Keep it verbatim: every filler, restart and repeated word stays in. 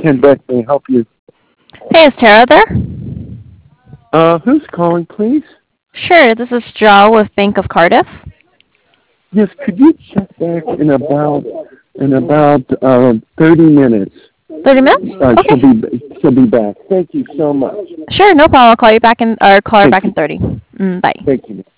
Ken Beck may help you. Hey, is Tara there? Uh, who's calling, please? Sure, this is Joe with Bank of Cardiff. Yes, could you check back in about in about uh, thirty minutes? thirty minutes? Uh, Okay. she'll be she'll be back. Thank you so much. Sure, no problem. I'll call you back in, or call her Thank back in you. thirty. Mm, bye. Thank you.